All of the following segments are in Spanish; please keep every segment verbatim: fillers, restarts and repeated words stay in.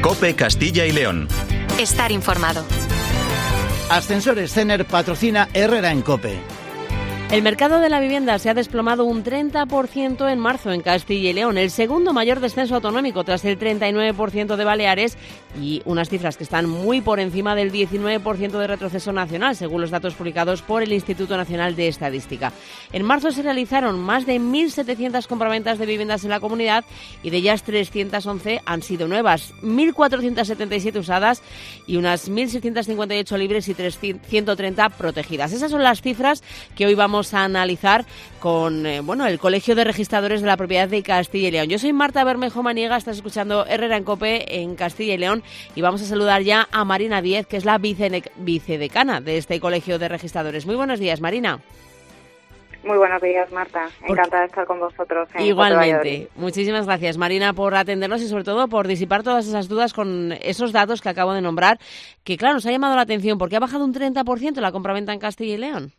COPE Castilla y León. Estar informado. Ascensores Cener patrocina Herrera en COPE. El mercado de la vivienda se ha desplomado un treinta por ciento en marzo en Castilla y León, el segundo mayor descenso autonómico tras el treinta y nueve por ciento de Baleares y unas cifras que están muy por encima del diecinueve por ciento de retroceso nacional, según los datos publicados por el Instituto Nacional de Estadística. En marzo se realizaron más de mil setecientas compraventas de viviendas en la comunidad y de ellas trescientas once han sido nuevas, mil cuatrocientas setenta y siete usadas y unas mil seiscientas cincuenta y ocho libres y ciento treinta protegidas. Esas son las cifras que hoy vamos a analizar con eh, bueno el Colegio de Registradores de la Propiedad de Castilla y León. Yo soy Marta Bermejo Maniega, estás escuchando Herrera en COPE en Castilla y León y vamos a saludar ya a Marina Díez, que es la vice- vicedecana de este Colegio de Registradores. Muy buenos días, Marina. Muy buenos días, Marta. Encantada de estar con vosotros. En Igualmente. Muchísimas gracias, Marina, por atendernos y sobre todo por disipar todas esas dudas con esos datos que acabo de nombrar, que claro, nos ha llamado la atención porque ha bajado un treinta por ciento la compraventa en Castilla y León.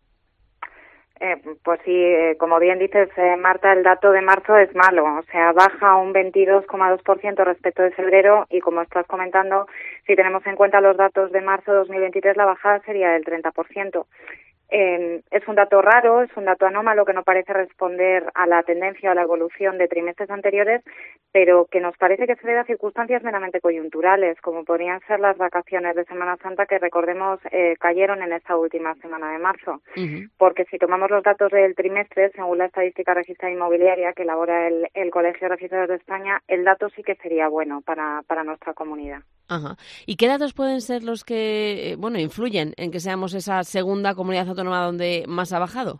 Eh, pues sí, eh, como bien dices, eh, Marta, el dato de marzo es malo, o sea, baja un veintidós coma dos por ciento respecto de febrero y, como estás comentando, si tenemos en cuenta los datos de marzo de dos mil veintitrés, la bajada sería del treinta por ciento. Eh, es un dato raro, es un dato anómalo que no parece responder a la tendencia o a la evolución de trimestres anteriores, pero que nos parece que se debe a circunstancias meramente coyunturales, como podrían ser las vacaciones de Semana Santa que, recordemos, eh, cayeron en esta última semana de marzo. Uh-huh. Porque si tomamos los datos del trimestre, según la estadística registrada inmobiliaria que elabora el, el Colegio de Registradores de España, el dato sí que sería bueno para, para nuestra comunidad. Ajá. ¿Y qué datos pueden ser los que, bueno, influyen en que seamos esa segunda comunidad autónoma donde más ha bajado?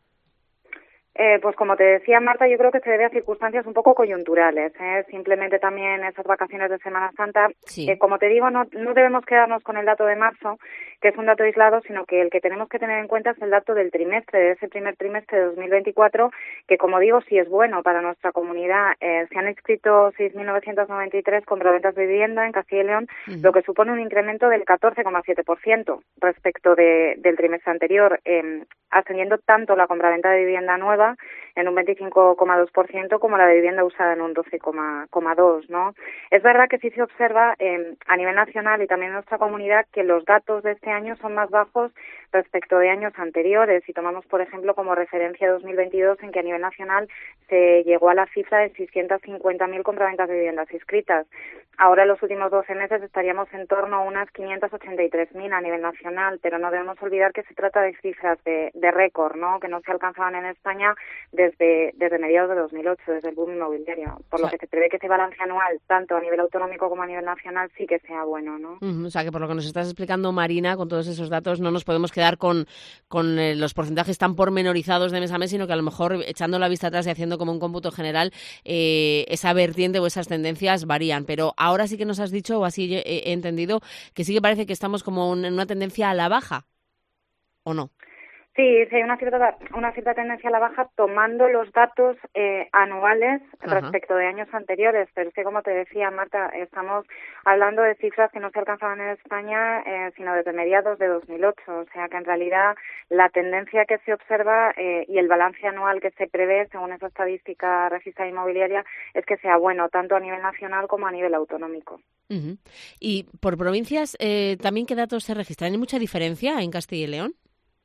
Eh, pues como te decía, Marta, yo creo que se debe a circunstancias un poco coyunturales, ¿eh? Simplemente también esas vacaciones de Semana Santa. Sí. Eh, como te digo, no, no debemos quedarnos con el dato de marzo, que es un dato aislado, sino que el que tenemos que tener en cuenta es el dato del trimestre, de ese primer trimestre de dos mil veinticuatro, que, como digo, sí es bueno para nuestra comunidad. Eh, se han inscrito seis mil novecientas noventa y tres compraventas de vivienda en Castilla y León, uh-huh. lo que supone un incremento del catorce coma siete por ciento respecto de, del trimestre anterior, eh, ascendiendo tanto la compraventa de vivienda nueva en un veinticinco coma dos por ciento como la de vivienda usada en un doce coma dos por ciento, ¿no? Es verdad que sí se observa eh, a nivel nacional y también en nuestra comunidad que los datos de este año son más bajos respecto de años anteriores. Si tomamos, por ejemplo, como referencia dos mil veintidós, en que a nivel nacional se llegó a la cifra de seiscientas cincuenta mil compraventas de viviendas inscritas. Ahora, en los últimos doce meses, estaríamos en torno a unas quinientas ochenta y tres mil a nivel nacional, pero no debemos olvidar que se trata de cifras de, de récord, ¿no?, que no se alcanzaban en España desde desde mediados de dos mil ocho, desde el boom inmobiliario, por lo que se prevé que ese balance anual, tanto a nivel autonómico como a nivel nacional, sí que sea bueno, ¿no? Uh-huh. O sea, que por lo que nos estás explicando, Marina, con todos esos datos, no nos podemos quedar con, con eh, los porcentajes tan pormenorizados de mes a mes, sino que a lo mejor, echando la vista atrás y haciendo como un cómputo general, eh, esa vertiente o esas tendencias varían. Pero ahora sí que nos has dicho, o así he, he entendido, que sí que parece que estamos como en una tendencia a la baja, ¿o no? Sí, sí hay una cierta una cierta tendencia a la baja tomando los datos eh, anuales Ajá. respecto de años anteriores, pero es que, como te decía, Marta, estamos hablando de cifras que no se alcanzaban en España eh, sino desde mediados de dos mil ocho, o sea que en realidad la tendencia que se observa eh, y el balance anual que se prevé, según esa estadística registrada inmobiliaria, es que sea bueno tanto a nivel nacional como a nivel autonómico. Uh-huh. Y por provincias, eh, ¿también qué datos se registran? ¿Hay mucha diferencia en Castilla y León?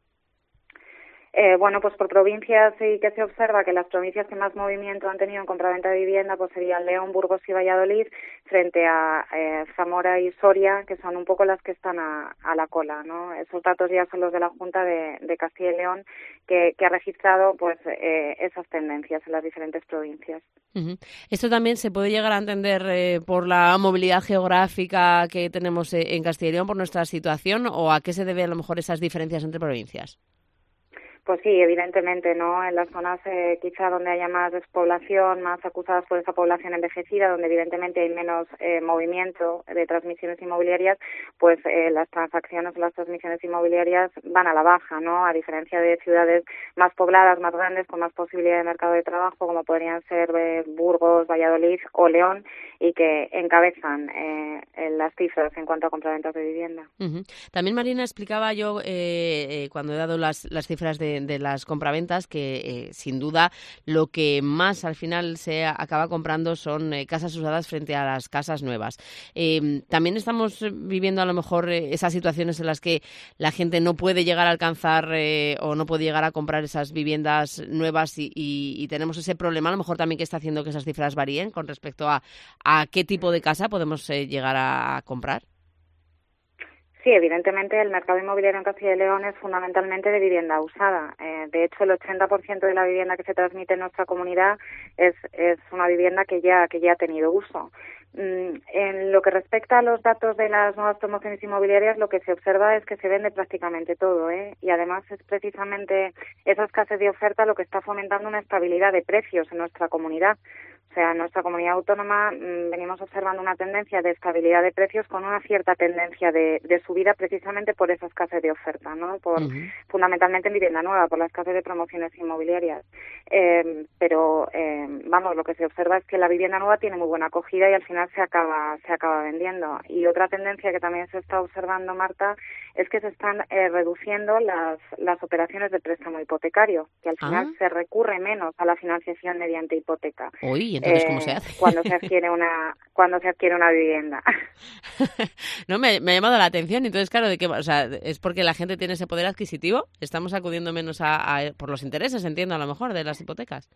Eh, bueno, pues por provincias sí que se observa que las provincias que más movimiento han tenido en compraventa de vivienda pues serían León, Burgos y Valladolid, frente a eh, Zamora y Soria, que son un poco las que están a, a la cola, ¿no? Esos datos ya son los de la Junta de, de Castilla y León, que, que ha registrado pues eh, esas tendencias en las diferentes provincias. Uh-huh. Esto también se puede llegar a entender eh, por la movilidad geográfica que tenemos eh, en Castilla y León, por nuestra situación, ¿o a qué se debe a lo mejor esas diferencias entre provincias? Pues sí, evidentemente, ¿no? En las zonas eh, quizá donde haya más despoblación, más acusadas por esa población envejecida, donde evidentemente hay menos eh, movimiento de transmisiones inmobiliarias, pues eh, las transacciones o las transmisiones inmobiliarias van a la baja, ¿no? A diferencia de ciudades más pobladas, más grandes, con más posibilidad de mercado de trabajo, como podrían ser eh, Burgos, Valladolid o León, y que encabezan eh, en las cifras en cuanto a compraventas de vivienda. Uh-huh. También, Marina, explicaba yo, eh, eh, cuando he dado las, las cifras de de, de las compraventas, que eh, sin duda lo que más al final se acaba comprando son eh, casas usadas frente a las casas nuevas. Eh, también estamos viviendo a lo mejor eh, esas situaciones en las que la gente no puede llegar a alcanzar eh, o no puede llegar a comprar esas viviendas nuevas y, y, y tenemos ese problema a lo mejor también que está haciendo que esas cifras varíen con respecto a, a qué tipo de casa podemos eh, llegar a, a comprar. Sí, evidentemente el mercado inmobiliario en Castilla y León es fundamentalmente de vivienda usada. Eh, de hecho, el ochenta por ciento de la vivienda que se transmite en nuestra comunidad es, es una vivienda que ya, que ya ha tenido uso. Mm, en lo que respecta a los datos de las nuevas promociones inmobiliarias, lo que se observa es que se vende prácticamente todo, ¿eh? Y además es precisamente esa escasez de oferta lo que está fomentando una estabilidad de precios en nuestra comunidad. O sea, en nuestra comunidad autónoma mmm, venimos observando una tendencia de estabilidad de precios con una cierta tendencia de, de subida precisamente por esa escasez de oferta, ¿no? Por, uh-huh. Fundamentalmente en vivienda nueva, por la escasez de promociones inmobiliarias. Eh, pero, eh, vamos, lo que se observa es que la vivienda nueva tiene muy buena acogida y al final se acaba, se acaba vendiendo. Y otra tendencia que también se está observando, Marta, es que se están eh, reduciendo las, las operaciones de préstamo hipotecario, que al final uh-huh. se recurre menos a la financiación mediante hipoteca. Uy, entonces, ¿cómo se hace? Cuando se adquiere una, cuando se adquiere una vivienda. No, me, me ha llamado la atención. Entonces, claro, ¿de qué? O sea, ¿es porque la gente tiene ese poder adquisitivo? ¿Estamos acudiendo menos a, a por los intereses, entiendo, a lo mejor, de las hipotecas?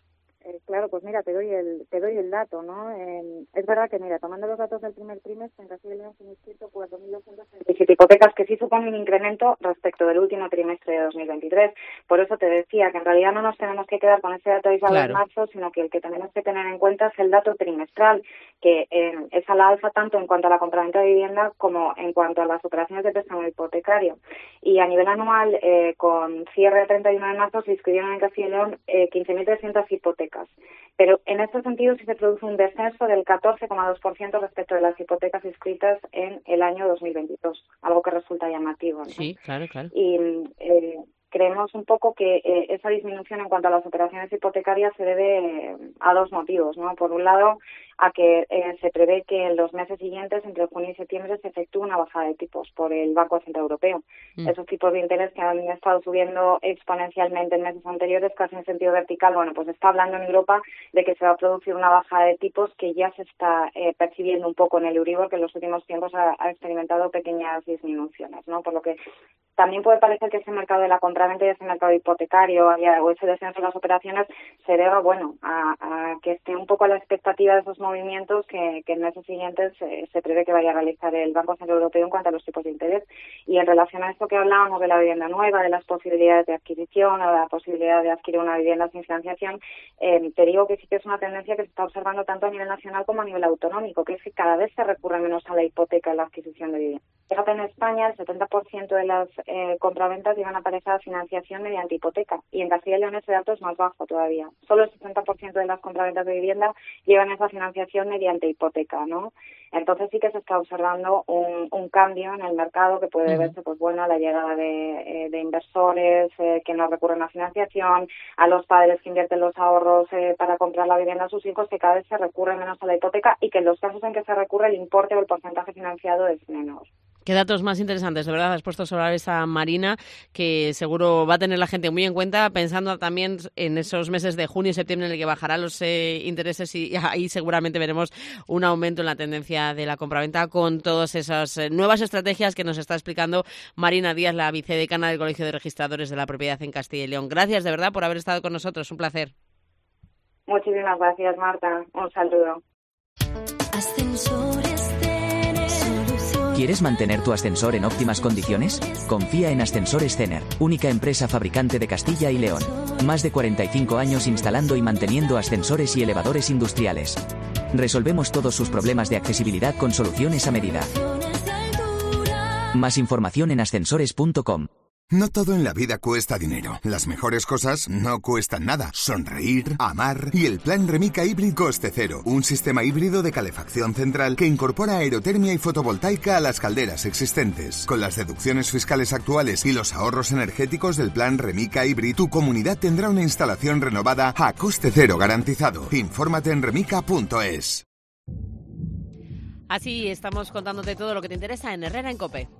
Eh, claro, pues mira, te doy el te doy el dato, ¿no? Eh, es verdad que, mira, tomando los datos del primer trimestre, en Castilla y León se han inscrito pues dos mil doscientas treinta y siete hipotecas, que sí suponen un incremento respecto del último trimestre de dos mil veintitrés. Por eso te decía que en realidad no nos tenemos que quedar con ese dato aislado claro. de marzo, sino que el que tenemos que tener en cuenta es el dato trimestral, que eh, es a la alza tanto en cuanto a la compraventa de vivienda como en cuanto a las operaciones de préstamo hipotecario. Y a nivel anual, eh, con cierre del treinta y uno de marzo, se inscribieron en Castilla y León eh, quince mil trescientas hipotecas. Pero en este sentido sí se produce un descenso del catorce coma dos por ciento respecto de las hipotecas inscritas en el año dos mil veintidós, algo que resulta llamativo, ¿no? Sí, claro, claro. Y eh, creemos un poco que eh, esa disminución en cuanto a las operaciones hipotecarias se debe eh, a dos motivos, ¿no? Por un lado, a que eh, se prevé que en los meses siguientes, entre junio y septiembre, se efectúe una bajada de tipos por el Banco Central Europeo. Mm. Esos tipos de interés que han estado subiendo exponencialmente en meses anteriores, casi en sentido vertical, bueno, pues está hablando en Europa de que se va a producir una bajada de tipos que ya se está eh, percibiendo un poco en el Euribor, que en los últimos tiempos ha, ha experimentado pequeñas disminuciones, ¿no? Por lo que también puede parecer que ese mercado de la compraventa y ese mercado hipotecario o ese descenso de las operaciones se deba, bueno, a, a que esté un poco a la expectativa de esos movimientos que, que en meses siguientes se, se prevé que vaya a realizar el Banco Central Europeo en cuanto a los tipos de interés. Y en relación a esto que hablábamos de la vivienda nueva, de las posibilidades de adquisición o de la posibilidad de adquirir una vivienda sin financiación, eh, te digo que sí que es una tendencia que se está observando tanto a nivel nacional como a nivel autonómico, que es que cada vez se recurre menos a la hipoteca en la adquisición de vivienda. Fíjate, en España el setenta por ciento de las eh, compraventas llevan aparejada financiación mediante hipoteca y en Castilla y León ese dato es más bajo todavía. Solo el sesenta por ciento de las compraventas de vivienda llevan esa financiación mediante hipoteca, ¿no? Entonces sí que se está observando un, un cambio en el mercado que puede verse, pues bueno, a la llegada de, eh, de inversores eh, que no recurren a financiación, a los padres que invierten los ahorros eh, para comprar la vivienda a sus hijos, que cada vez se recurre menos a la hipoteca y que en los casos en que se recurre el importe o el porcentaje financiado es menor. Qué datos más interesantes, de verdad, has puesto sobre la mesa, Marina, que seguro va a tener la gente muy en cuenta, pensando también en esos meses de junio y septiembre en el que bajarán los eh, intereses y ahí seguramente veremos un aumento en la tendencia de la compraventa con todas esas eh, nuevas estrategias que nos está explicando Marina Díaz, la vicedecana del Colegio de Registradores de la Propiedad en Castilla y León. Gracias, de verdad, por haber estado con nosotros. Un placer. Muchísimas gracias, Marta. Un saludo. ¿Quieres mantener tu ascensor en óptimas condiciones? Confía en Ascensores Zener, única empresa fabricante de Castilla y León. Más de cuarenta y cinco años instalando y manteniendo ascensores y elevadores industriales. Resolvemos todos sus problemas de accesibilidad con soluciones a medida. Más información en ascensores punto com. No todo en la vida cuesta dinero. Las mejores cosas no cuestan nada. Sonreír, amar y el plan Remica Hybrid coste cero. Un sistema híbrido de calefacción central que incorpora aerotermia y fotovoltaica a las calderas existentes. Con las deducciones fiscales actuales y los ahorros energéticos del plan Remica Hybrid, tu comunidad tendrá una instalación renovada a coste cero garantizado. Infórmate en remica punto es. Así estamos contándote todo lo que te interesa en Herrera en COPE.